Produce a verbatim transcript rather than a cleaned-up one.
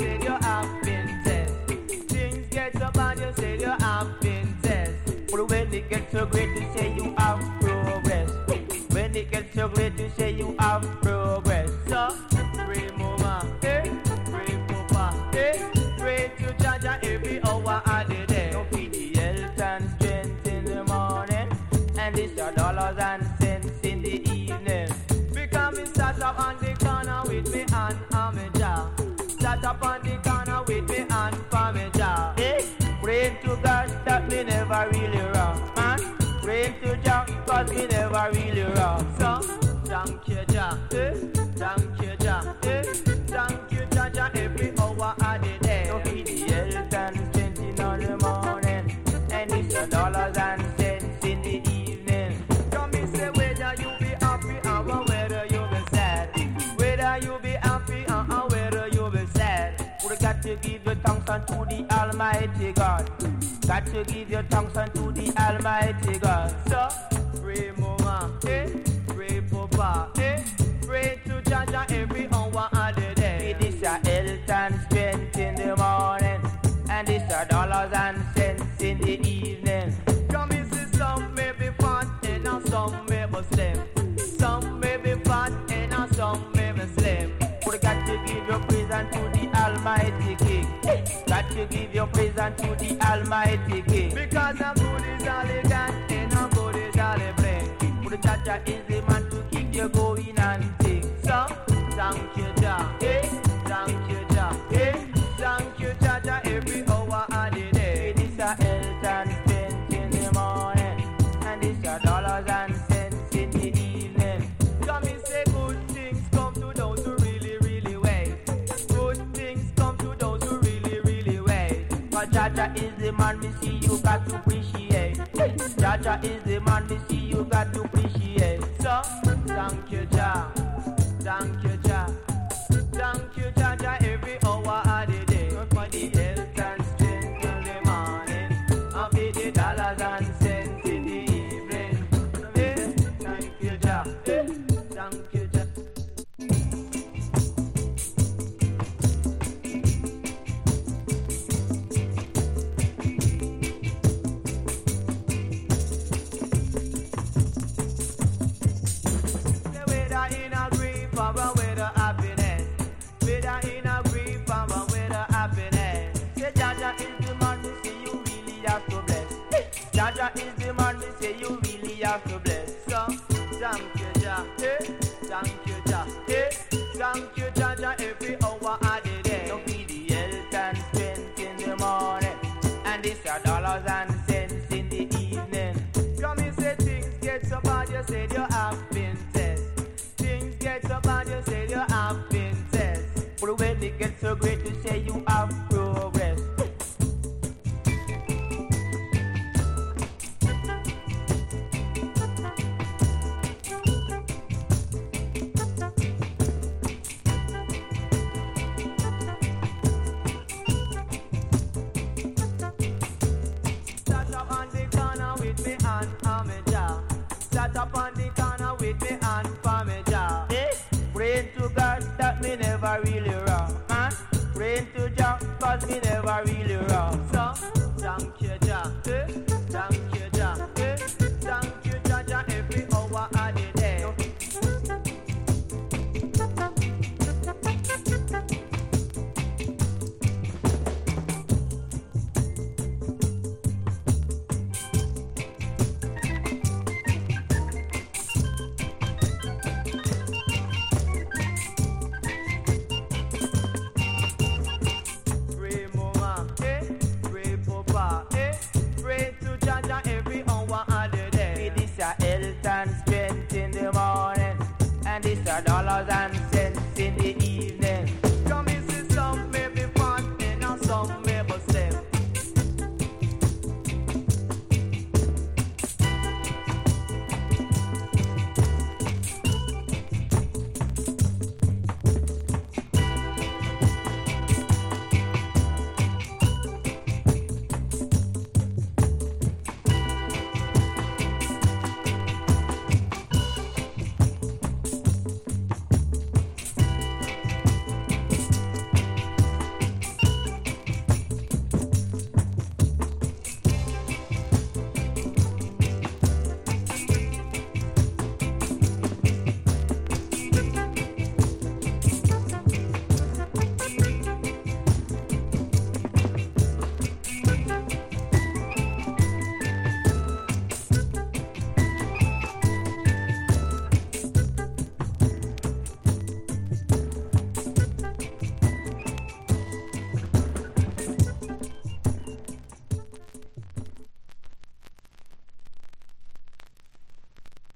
said you have been blessed. Things get so bad, you said you have been blessed. But when it gets so great, you say you have progress. When it gets so great, you say you have progress. So, pray mama, eh? Pray papa, eh? Pray to Jaja every hour of the day. No feed the health and strength in the morning, and it's your dollars and cents in the evening. Because me start up on the corner with me and on me jaw. Start up on the corner with me and for me jaw. Eh? Praying to God that me never really wrong, man. Praying to Jah cause me never really wrong. So, thank you Jah, eh? Thank you Jah, eh? Thank you Jah, Jah every hour of the day. So feed the health and strength in the morning, and it's your dollars and cents in the evening. Come me say whether you be happy or whether you be sad. Whether you be happy or whether you be sad. We got to give your thanks unto the Almighty God. Got to give your thanks unto the Almighty God. So, pray mama, eh? Pray papa, eh? Pray to Jaja every hour of the day. It is your health and strength in the morning, and it's your dollars and cents in the evening. Come and see some may be fat and some may be slim. Some may be fat and some may be slim. But got to give your praise unto the Almighty King. Got to give your praise unto the Almighty King. Because I'm good is all he got, and I'm good is all he bring. But the Jaja is the man to keep you going and think. So, thank you Jah, eh? Thank you Jah, eh? Thank you Jaja every hour of the day. It is your health and strength in the morning, and it's your dollars and cents in the evening. Come and say good things come to those who really, really wait. Good things come to those who really, really wait. Cause Jaja is the man we see you got to appreciate. Jaja is the man we see you got to appreciate. So, thank you Jah, thank you Jah, thank you Jaja every hour of the day. For the health and strength in the morning, and for the dollars and cents in the evening. Eh? Thank you Jah, eh? Thank you Jah. Whether in a grief or whether happiness, whether in a grief or whether happiness, say Jaja is the man we say you really have to bless. Jaja is the man we say you really have to bless. So, thank you Jah, eh? Thank you Jah, eh? Thank you Jaja every hour of the day. So feed the health and strength in the morning, and it's your dollars and cents in the evening. Come and say things get so bad, you said you have been blessed. Things get so bad, you say you have been blessed. But when it gets so great, you say you have progress. Start up on the corner with me and on me jaw. Start up on the corner with me and for me jaw. Eh? Praying to God that me never really wrong, man. Praying to Jah cause me never really wrong. So